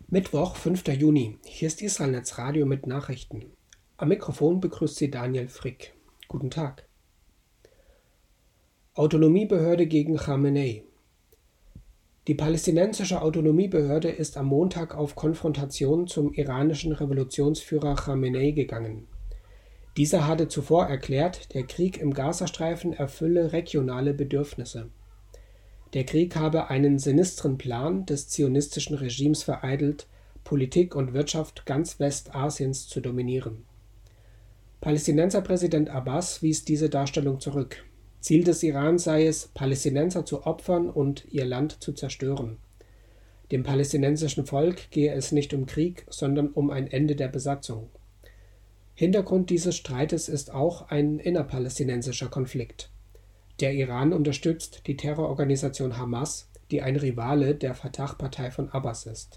Mittwoch, 5. Juni. Hier ist Israelnetz Radio mit Nachrichten. Am Mikrofon begrüßt Sie Daniel Frick. Guten Tag. Autonomiebehörde gegen Khamenei. Die palästinensische Autonomiebehörde ist am Montag auf Konfrontation zum iranischen Revolutionsführer Khamenei gegangen. Dieser hatte zuvor erklärt, der Krieg im Gazastreifen erfülle regionale Bedürfnisse. Der Krieg habe einen sinistren Plan des zionistischen Regimes vereitelt, Politik und Wirtschaft ganz Westasiens zu dominieren. Palästinenserpräsident Abbas wies diese Darstellung zurück. Ziel des Iran sei es, Palästinenser zu opfern und ihr Land zu zerstören. Dem palästinensischen Volk gehe es nicht um Krieg, sondern um ein Ende der Besatzung. Hintergrund dieses Streites ist auch ein innerpalästinensischer Konflikt. Der Iran unterstützt die Terrororganisation Hamas, die ein Rivale der Fatah-Partei von Abbas ist.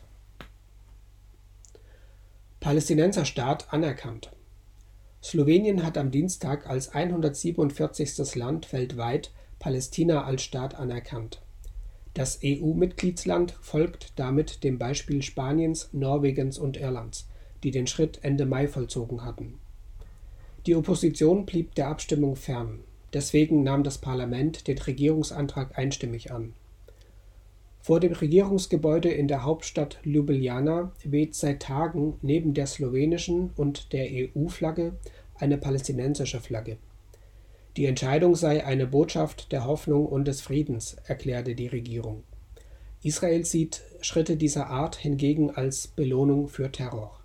Palästinenserstaat anerkannt. Slowenien hat am Dienstag als 147. Land weltweit Palästina als Staat anerkannt. Das EU-Mitgliedsland folgt damit dem Beispiel Spaniens, Norwegens und Irlands, die den Schritt Ende Mai vollzogen hatten. Die Opposition blieb der Abstimmung fern. Deswegen nahm das Parlament den Regierungsantrag einstimmig an. Vor dem Regierungsgebäude in der Hauptstadt Ljubljana weht seit Tagen neben der slowenischen und der EU-Flagge eine palästinensische Flagge. Die Entscheidung sei eine Botschaft der Hoffnung und des Friedens, erklärte die Regierung. Israel sieht Schritte dieser Art hingegen als Belohnung für Terror.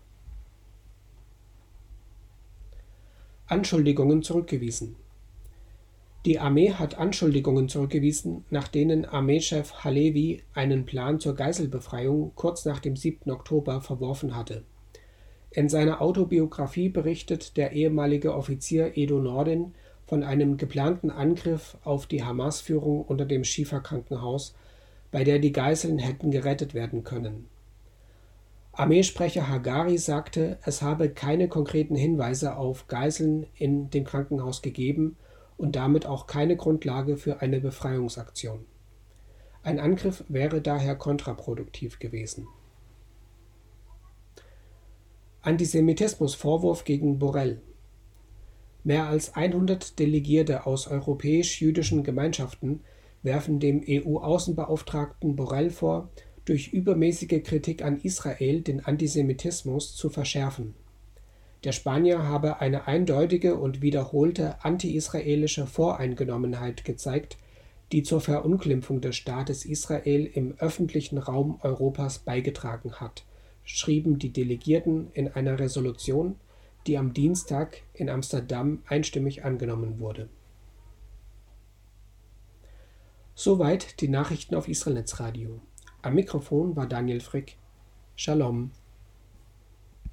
Anschuldigungen zurückgewiesen. Die Armee hat Anschuldigungen zurückgewiesen, nach denen Armeechef Halevi einen Plan zur Geiselbefreiung kurz nach dem 7. Oktober verworfen hatte. In seiner Autobiografie berichtet der ehemalige Offizier Edo Nordin von einem geplanten Angriff auf die Hamas-Führung unter dem Schifa-Krankenhaus, bei der die Geiseln hätten gerettet werden können. Armeesprecher Hagari sagte, es habe keine konkreten Hinweise auf Geiseln in dem Krankenhaus gegeben und damit auch keine Grundlage für eine Befreiungsaktion. Ein Angriff wäre daher kontraproduktiv gewesen. Antisemitismusvorwurf gegen Borrell. Mehr als 100 Delegierte aus europäisch-jüdischen Gemeinschaften werfen dem EU-Außenbeauftragten Borrell vor, durch übermäßige Kritik an Israel den Antisemitismus zu verschärfen. Der Spanier habe eine eindeutige und wiederholte anti-israelische Voreingenommenheit gezeigt, die zur Verunglimpfung des Staates Israel im öffentlichen Raum Europas beigetragen hat, schrieben die Delegierten in einer Resolution, die am Dienstag in Amsterdam einstimmig angenommen wurde. Soweit die Nachrichten auf Israelnetz Radio. Am Mikrofon war Daniel Frick. Shalom.